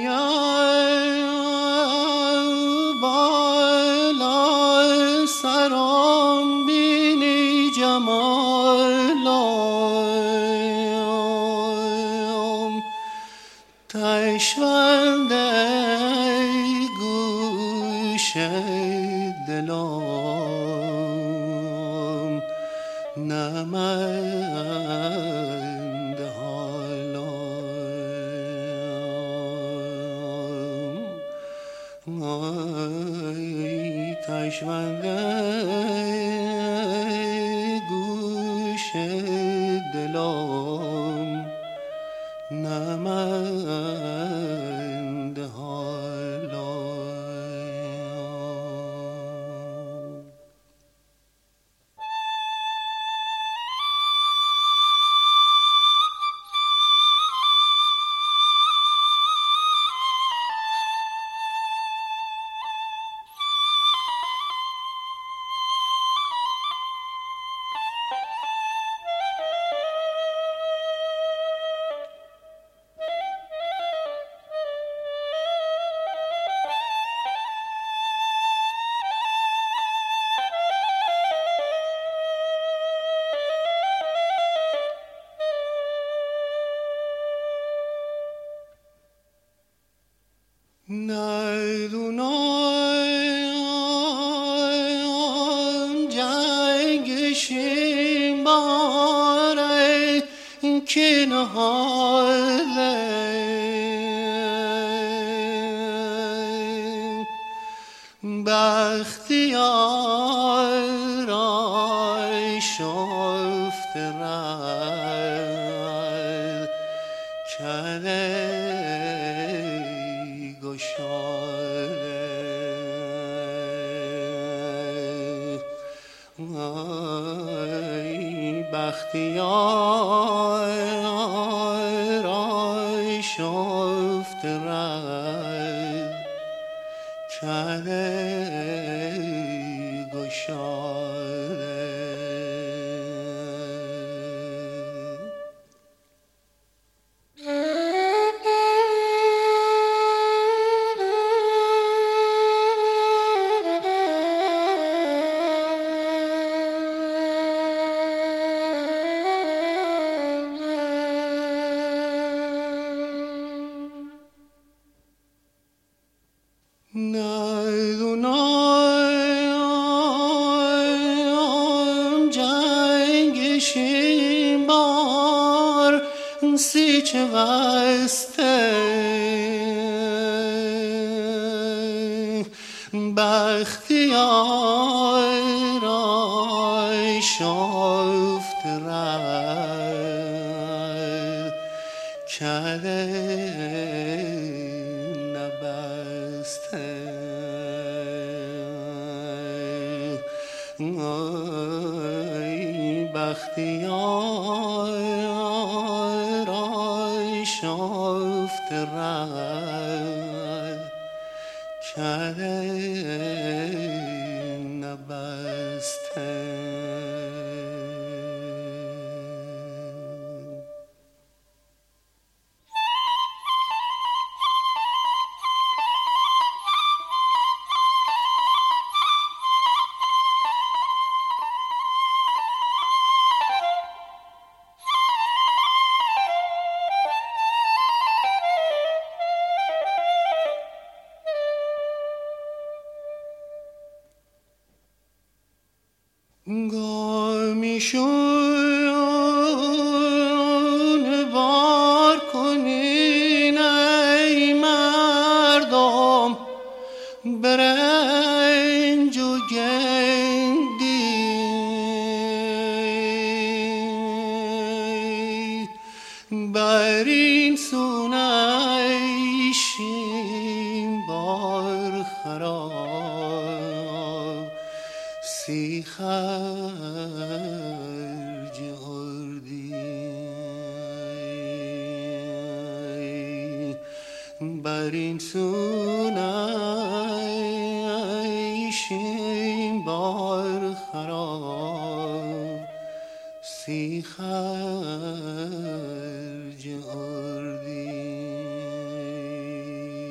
بالا سرم بینی جمالم تشونده گوش دلم نمند حالم ای کشونده گوش دلم نمند حالم ندونم جنگشیم باره که نهاله بختیار شفت رد کله گشاده ای بختیار شفت رد کله گشاده ندونم جنگشیم بار سی چه وسته بختیار شفت رد کله نبسته ای بختیار شفت رد کله نبسته گامیشون بار کنین ای مردم برنج و گندی بر این سونیشیم بار خراب سی خرج اردی بر این سونیشیم بار خراب سی خرج اردی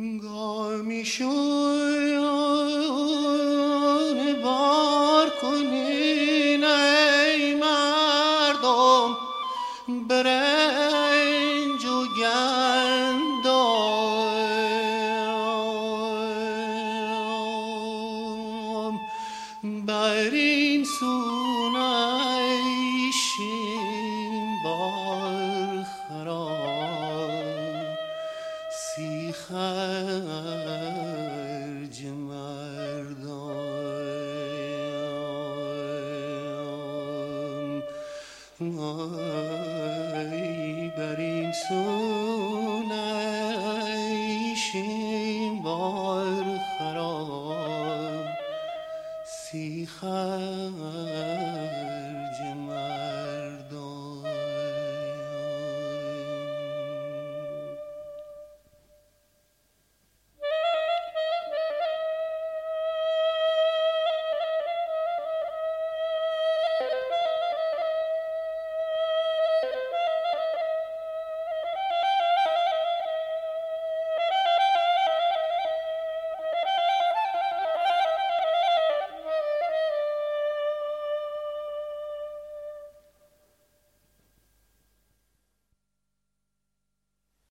گامیشون بار کنین ای مردم برنج و گندم بر این سونیشیم بار خراب سی خرج مردم ای بر این سونیشیم بار خراب سی خرج